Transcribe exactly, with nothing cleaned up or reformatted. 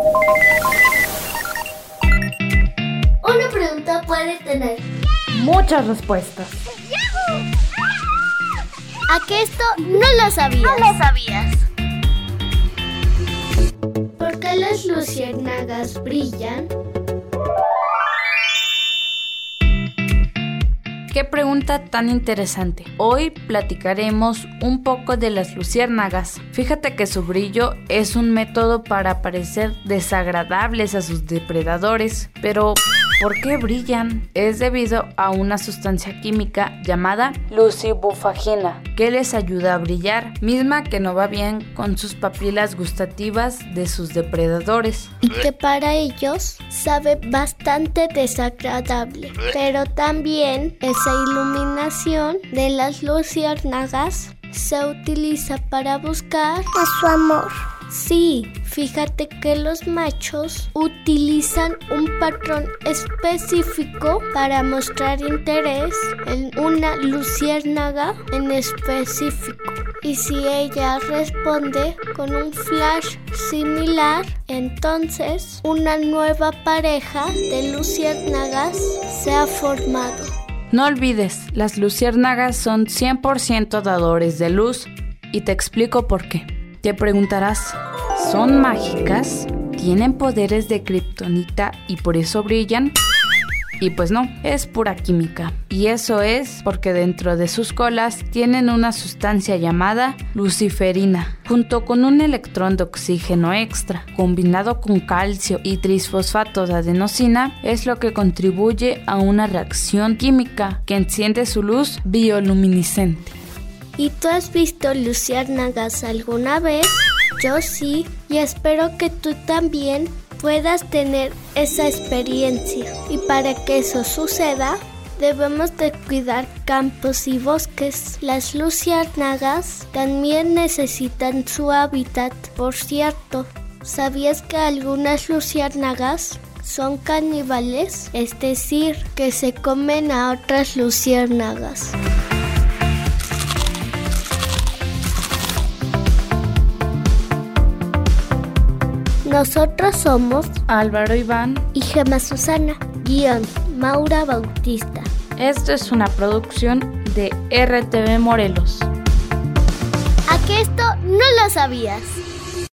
Una pregunta puede tener muchas respuestas. ¿A qué esto no lo sabías? No lo sabías. ¿Por qué las luciérnagas brillan? ¡Qué pregunta tan interesante! Hoy platicaremos un poco de las luciérnagas. Fíjate que su brillo es un método para parecer desagradables a sus depredadores. Pero, ¿por qué brillan? Es debido a una sustancia química llamada lucibufagina, que les ayuda a brillar, misma que no va bien con sus papilas gustativas de sus depredadores. Y que para ellos sabe bastante desagradable. Pero también esa iluminación de las luciérnagas se utiliza para buscar A su amor. Sí, fíjate que los machos utilizan un patrón específico para mostrar interés en una luciérnaga en específico. Y si ella responde con un flash similar, entonces una nueva pareja de luciérnagas se ha formado. No olvides, las luciérnagas son cien por ciento dadores de luz y te explico por qué. Te preguntarás, ¿son mágicas? ¿Tienen poderes de kriptonita y por eso brillan? Y pues no, es pura química. Y eso es porque dentro de sus colas tienen una sustancia llamada luciferina, junto con un electrón de oxígeno extra, combinado con calcio y trisfosfato de adenosina, es lo que contribuye a una reacción química que enciende su luz bioluminiscente. ¿Y tú has visto luciérnagas alguna vez? Yo sí, y espero que tú también puedas tener esa experiencia. Y para que eso suceda, debemos de cuidar campos y bosques. Las luciérnagas también necesitan su hábitat. Por cierto, ¿sabías que algunas luciérnagas son caníbales? Es decir, que se comen a otras luciérnagas. Nosotros somos Álvaro Iván y Gemma Susana, guión Maura Bautista. Esto es una producción de R T V Morelos. ¿A qué esto no lo sabías?